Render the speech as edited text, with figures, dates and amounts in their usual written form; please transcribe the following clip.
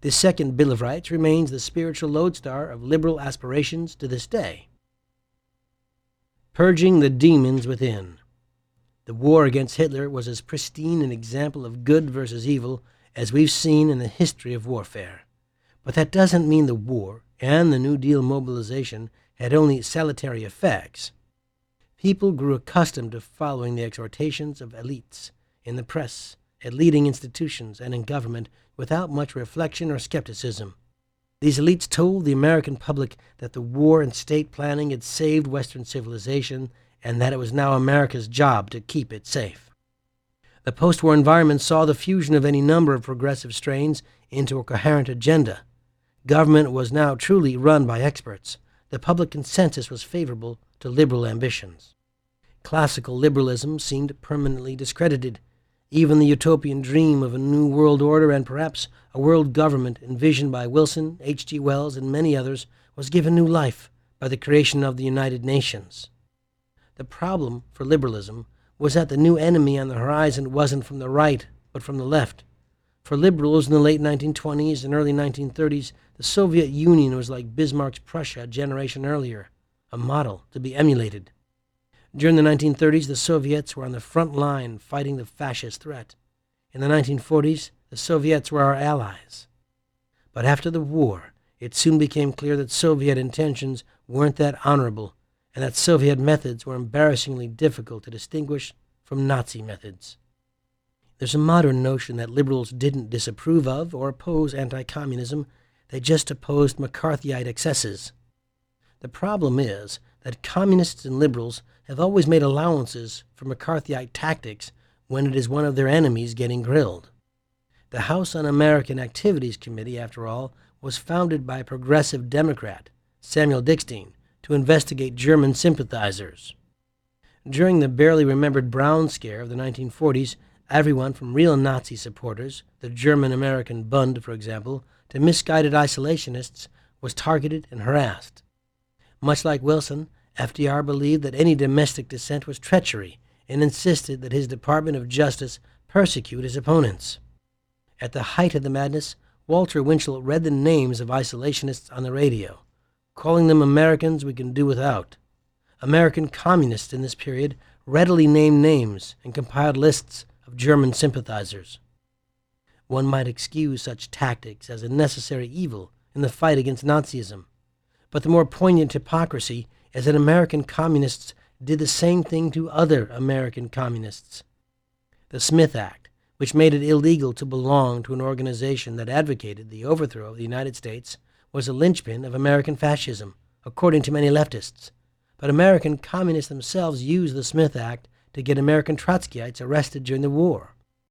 This second Bill of Rights remains the spiritual lodestar of liberal aspirations to this day. Purging the demons within. The war against Hitler was as pristine an example of good versus evil as we've seen in the history of warfare. But that doesn't mean the war and the New Deal mobilization had only salutary effects. People grew accustomed to following the exhortations of elites in the press, at leading institutions, and in government without much reflection or skepticism. These elites told the American public that the war and state planning had saved Western civilization and that it was now America's job to keep it safe. The post-war environment saw the fusion of any number of progressive strains into a coherent agenda. Government was now truly run by experts. The public consensus was favorable to liberal ambitions. Classical liberalism seemed permanently discredited. Even the utopian dream of a new world order and perhaps a world government envisioned by Wilson, H.G. Wells, and many others was given new life by the creation of the United Nations. The problem for liberalism was that the new enemy on the horizon wasn't from the right, but from the left. For liberals in the late 1920s and early 1930s, the Soviet Union was like Bismarck's Prussia a generation earlier, a model to be emulated. During the 1930s, the Soviets were on the front line fighting the fascist threat. In the 1940s, the Soviets were our allies. But after the war, it soon became clear that Soviet intentions weren't that honorable, and that Soviet methods were embarrassingly difficult to distinguish from Nazi methods. There's a modern notion that liberals didn't disapprove of or oppose anti-communism, they just opposed McCarthyite excesses. The problem is that communists and liberals have always made allowances for McCarthyite tactics when it is one of their enemies getting grilled. The House Un-American Activities Committee, after all, was founded by a progressive Democrat, Samuel Dickstein, to investigate German sympathizers. During the barely remembered Brown Scare of the 1940s, everyone from real Nazi supporters, the German-American Bund, for example, to misguided isolationists, was targeted and harassed. Much like Wilson, FDR believed that any domestic dissent was treachery and insisted that his Department of Justice persecute his opponents. At the height of the madness, Walter Winchell read the names of isolationists on the radio, calling them Americans we can do without. American communists in this period readily named names and compiled lists of German sympathizers. One might excuse such tactics as a necessary evil in the fight against Nazism, but the more poignant hypocrisy is that American communists did the same thing to other American communists. The Smith Act, which made it illegal to belong to an organization that advocated the overthrow of the United States, was a linchpin of American fascism, according to many leftists. But American communists themselves used the Smith Act to get American Trotskyites arrested during the war.